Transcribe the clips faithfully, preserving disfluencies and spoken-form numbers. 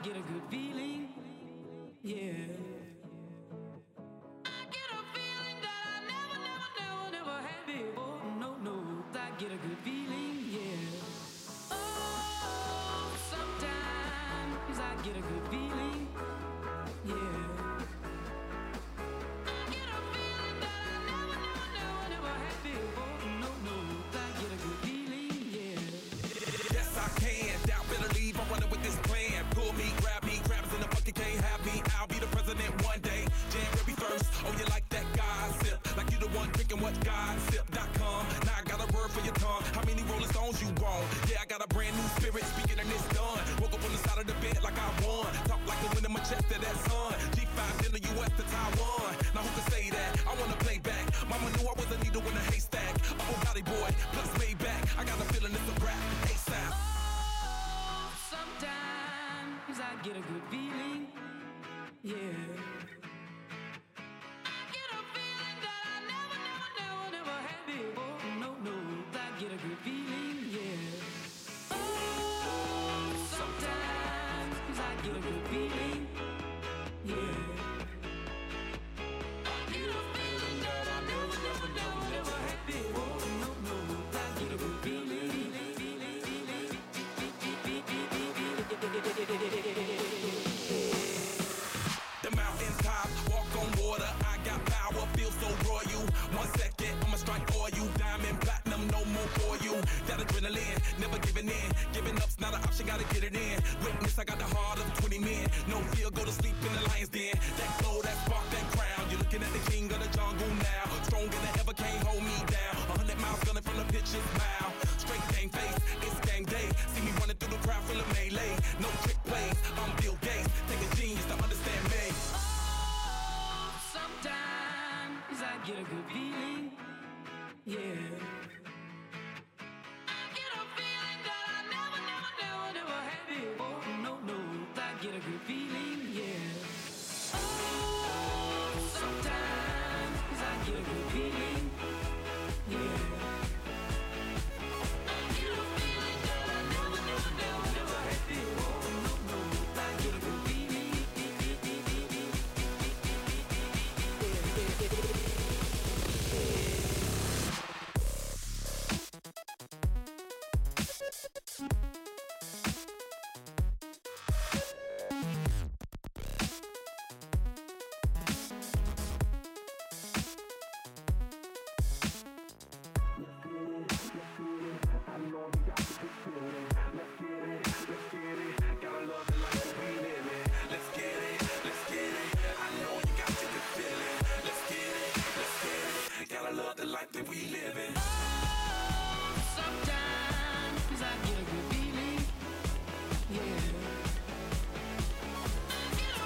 get a good feeling, yeah. I get a feeling that I never, never, never, never had before. No, no, I get a good feeling, yeah. Oh, sometimes I get a good feeling, yeah. I get a feeling that I never, never, never, never had before. No, no, I get a good feeling, yeah. Yes, I can. Doubt better leave. I'm running with this plan. Pull me, grab me, crabs in the bucket can't have me. I'll be the president one day. January first. Oh, you like that gossip? Like you the one drinking what gossip dot com. Now I got a word for your tongue. How many Rolling Stones you want? Yeah, I got a brand new spirit speaking and it's done. Woke up on the side of the bed like I won. Talk like the wind in my chest to that sun. G five in the U S to Taiwan. Now who can say that? I wanna play back. Mama knew I was a needle in a haystack. Oh, body boy, plus Maybach. I got a feeling it's a rap. ASAP. Oh, sometimes I get a good feeling, yeah. I get a feeling that I never, never, never, never had before. No, no, I get a good feeling, yeah. Oh, sometimes I get a good feeling, yeah. I get a feeling that I never, never, never, never had before. No, no, I get a good feeling. The mountains top, walk on water. I got power, feel so royal. One second, I'ma strike for you. Diamond, platinum, no more for you. That adrenaline, never giving in. Giving up's not an option, gotta get it in. Witness, I got the heart of twenty men. No fear, go to sleep in the lion's den. That glow, that spark, that crown. You're looking at the king of the jungle now. Stronger than ever, can't hold me down. A hundred miles gunning from the pitcher's mouth. Straight game face, it's game day. See me running through the crowd full of melee. No trick plays, I'm Bill Gates. Take a genius to understand me. Oh, sometimes I get a good feeling, yeah. I get a feeling that I never, never, never, never had before. No, no, I get a good feeling, yeah. Oh, sometimes I get a good feeling, yeah. I get a feeling that I never, never, never, never had before. No, no, I get a good feeling.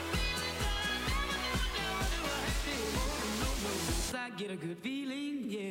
Get a good feeling, yeah.